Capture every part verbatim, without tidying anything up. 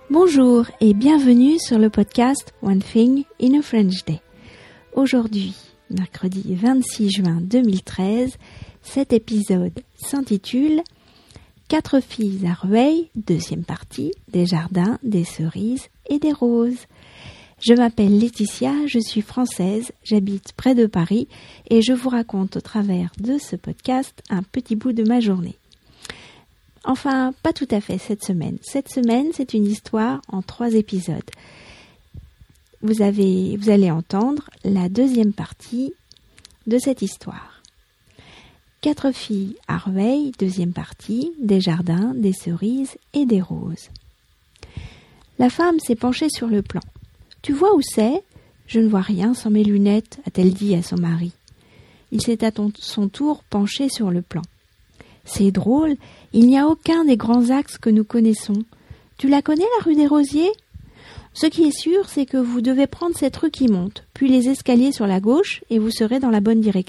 Bonjour et bienvenue sur le podcast One Thing in a French Day. Aujourd'hui, mercredi vingt-six juin deux mille treize, cet épisode s'intitule « Quatre filles à Rueil, deuxième partie, des jardins, des cerises et des roses ». Je m'appelle Laetitia, je suis française, j'habite près de Paris et je vous raconte au travers de ce podcast un petit bout de ma journée. Enfin, pas tout à fait cette semaine. Cette semaine, c'est une histoire en trois épisodes. Vous avez, vous allez entendre la deuxième partie de cette histoire. Quatre filles à Rueil, deuxième partie, des jardins, des cerises et des roses. La femme s'est penchée sur le plan. « Tu vois où c'est ? Je ne vois rien sans mes lunettes, a-t-elle dit à son mari. Il s'est à ton, son tour penché sur le plan. C'est drôle, il n'y a aucun des grands axes que nous connaissons. Tu la connais, la rue des Rosiers ? Ce qui est sûr, c'est que vous devez prendre cette rue qui monte, puis les escaliers sur la gauche, et vous serez dans la bonne direction. »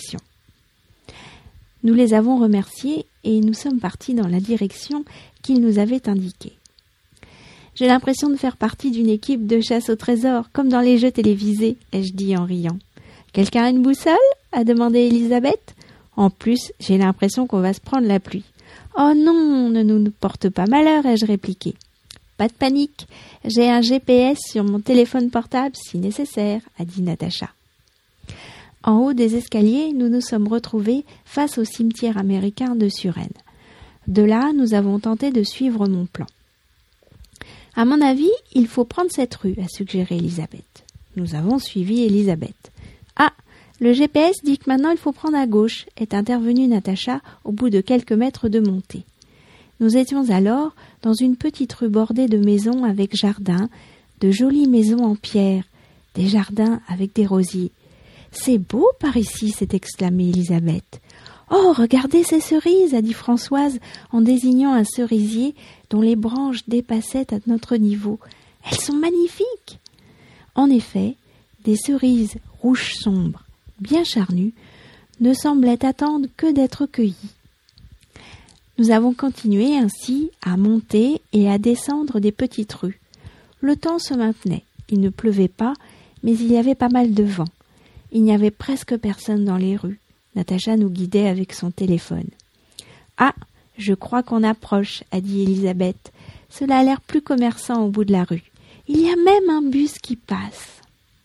Nous les avons remerciés et nous sommes partis dans la direction qu'ils nous avaient indiquée. J'ai l'impression de faire partie d'une équipe de chasse au trésor, comme dans les jeux télévisés, ai-je dit en riant. « Quelqu'un a une boussole ? » a demandé Elisabeth. En plus, j'ai l'impression qu'on va se prendre la pluie. « Oh non, ne nous porte pas malheur, ai-je répliqué. »« Pas de panique, j'ai un G P S sur mon téléphone portable si nécessaire, » a dit Natacha. En haut des escaliers, nous nous sommes retrouvés face au cimetière américain de Suresnes. De là, nous avons tenté de suivre mon plan. « À mon avis, il faut prendre cette rue, » a suggéré Elisabeth. Nous avons suivi Elisabeth. « Ah, le G P S dit que maintenant il faut prendre à gauche, » est intervenue Natacha au bout de quelques mètres de montée. Nous étions alors dans une petite rue bordée de maisons avec jardins, de jolies maisons en pierre, des jardins avec des rosiers. « C'est beau par ici !» s'est exclamée Elisabeth. « Oh, regardez ces cerises !» a dit Françoise en désignant un cerisier dont les branches dépassaient à notre niveau. « Elles sont magnifiques !» En effet, des cerises rouges sombres, bien charnues, ne semblaient attendre que d'être cueillies. Nous avons continué ainsi à monter et à descendre des petites rues. Le temps se maintenait, il ne pleuvait pas, mais il y avait pas mal de vent. Il n'y avait presque personne dans les rues. Natacha nous guidait avec son téléphone. « Ah, je crois qu'on approche, » a dit Elisabeth. « Cela a l'air plus commerçant au bout de la rue. Il y a même un bus qui passe. »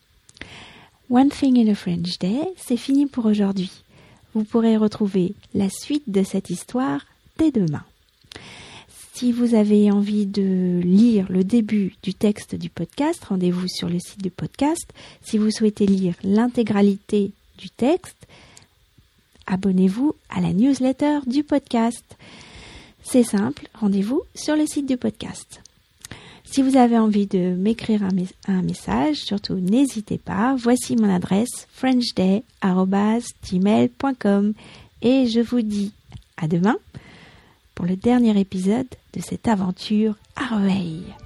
One Thing in a French Day, c'est fini pour aujourd'hui. Vous pourrez retrouver la suite de cette histoire dès demain. Si vous avez envie de lire le début du texte du podcast, rendez-vous sur le site du podcast. Si vous souhaitez lire l'intégralité du texte, abonnez-vous à la newsletter du podcast. C'est simple, rendez-vous sur le site du podcast. Si vous avez envie de m'écrire un, mes- un message, surtout n'hésitez pas. Voici mon adresse frenchday arobase gmail point com et je vous dis à demain pour le dernier épisode de cette aventure à Rueil.